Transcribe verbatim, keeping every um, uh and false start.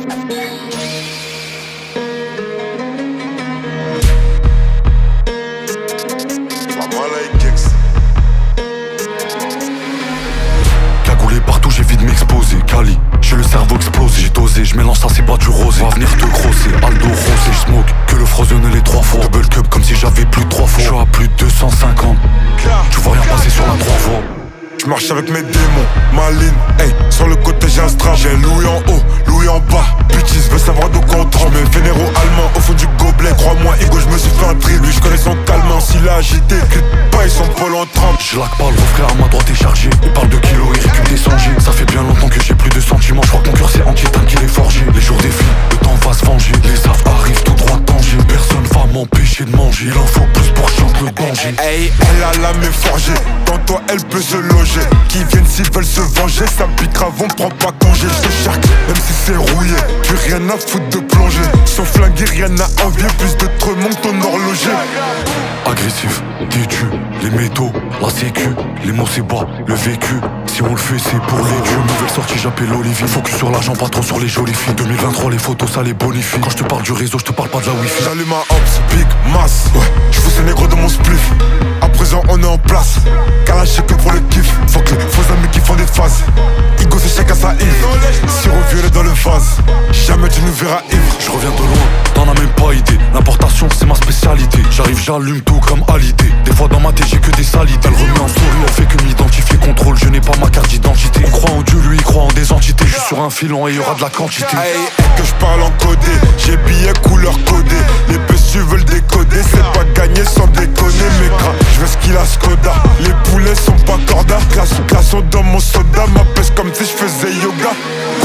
Cagoulé partout, j'ai vite m'exposer. Cali, j'ai le cerveau explosé. J'ai dosé, je mélange ça, c'est pas du rosé. Va venir te grosser, Aldo rosé. J'smoke que le frozen les trois fois. Double cup comme si j'avais plus de trois fois. J'suis à plus de deux cent cinquante. Tu vois rien passer sur la trois voies. J'marche avec mes démons, ma ligne, hey, sur le côté j'ai un strap. J'ai Louis en haut, Louis en bas. Bitches veut savoir d'où qu'on trempe. J'mets vénéro allemand au fond du gobelet. Crois-moi, Ego, j'me suis fait un tri. Lui, j'connais son calmant, s'il a agité. Crie pas, ils sont pôle en trempe. J'laque pas, le frère à ma droite est chargé. Il parle de kilos, il récup des cent G. Ça fait bien longtemps que j'ai plus de sentiments. J'crois que mon cœur c'est entier, tant qu'il est forgé. Les jours défilent, le temps va se venger. Les saves arrivent tout droit danger. Personne va m'empêcher de manger. Il en faut plus pour chanter le danger. Hey, elle a la main forgée. Dans toi, elle peut se loger. Qui viennent s'ils veulent se venger. Ça pique grave, on prend pas congé. J'te charque, même si c'est rouillé. Plus rien à foutre de plonger. Sans flinguer, rien à envier. Plus de tremont que ton horloger. Agressif, têtu, les métaux, la sécu, les mots c'est bas, le vécu. Si on le fait c'est pour les dieux. Nouvelle sortie j'appelle Olivier. Focus sur l'argent, pas trop sur les jolies filles. deux mille vingt-trois les photos ça les bonifie. Quand je te parle du réseau je te parle pas de la wifi. J'allume ma hops, big mass. Ouais, j'fous ces négros de mon spliff. À présent on est en place. Kalash que pour le kiff. Faut que les faux amis qui font des phases. Ego c'est chacun sa Yves. Sirop violet dans le vase. Jamais tu nous verras ivre. Je reviens de loin, t'en as même pas idée. L'importation c'est ma spécialité. J'arrive j'allume tout comme Hallyday. Des fois dans ma tête j'ai que des salités. Elle remet en story, elle fait que m'identifier. Contrôle, je n'ai pas ma carte d'identité. On croit en Dieu, lui il croit en des entités. Je suis sur un filon et il y aura de la quantité. Hey, que je parle en codé. J'ai billets couleur codé. Les pessus veulent décoder. C'est pas gagné sans déconner. Mais gras, je veux ce qu'il a Skoda. Les poulets sont pas corda. Glaçons, glaçons dans mon soda. Ma pêche comme si je faisais yoga.